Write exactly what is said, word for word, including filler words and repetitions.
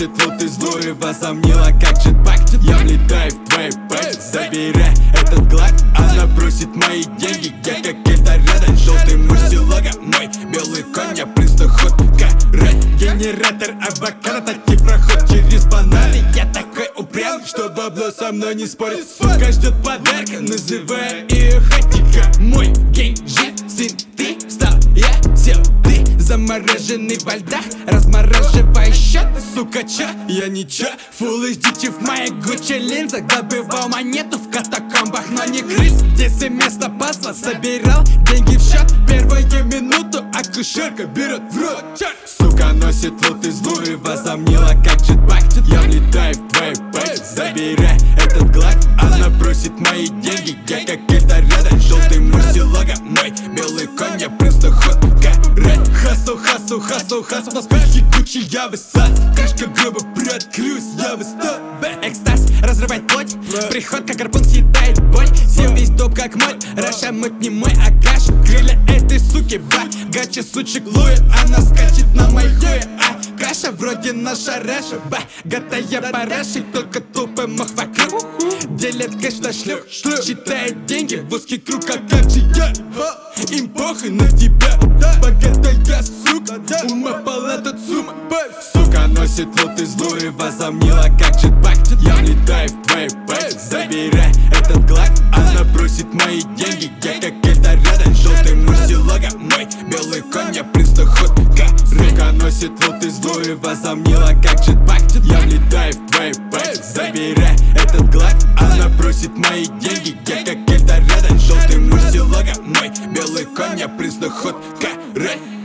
носит лут и злую, возомнила как джетпак. Я влетаю в твой пэт, забирай этот глак. Она бросит мои деньги, я как Эльдорадо. Желтый мурсилога, мой белый конь, я пристоход. Генератор авокадо, такой проход через бананы. Я такой упрямый, что бабло со мной не спорит. Сука ждет подарка, называя ее хатика. Мой гень жив, сын, ты встал, я сел, ты замороженный во льдах, размораживай счет. Сука, чё? Я ничего. Фулл эйч ди в моих Гуччи линзах. Добывал монету в катакомбах, но не грыз. Здесь и место пазла, собирал деньги в счет. Первую минуту акушерка берет в рот. Сука носит лут и злую, возомнила как джетпак. Я влетаю в твой пэт, забирай этот глак. Она бросит мои деньги, я как Эльдорадо. Желтый мурсилога, мой белый конь, я просто ход. Хасл, хасл, хасл, хасл, на спичке Гуччи я высад. Крышка гроба приоткрылась, я выстал. Экстаз разрывает плоть, приход как гарпун съедает боль. Съем весь доп как моль, Раша мыть не мой, а каша. Крылья этой суки, ба, гача сучек Луи. Она скачет на моей хуе, а каша вроде наша Раша, ба. Готая параши, только тупо мох вокруг. Делят кэш на шлюх, считает деньги в узкий круг, а как же я? Им похуй на тебя, богатая сука, ума палата сумма. Сука носит лут и злую, возомнила как джетпак. Я влетаю в твой пэт, забирай этот глак. Она бросит мои деньги, я как Эльдорадо. Желтый мурсилога, мой белый конь, я пристоход. Сука носит лут и злую, возомнила как джетпак. Я влетаю в твой пэт, забирай этот глак. Она бросит мои деньги, я как Эльдорадо. Желтый мурсилога, мой белый конь, я пристоход.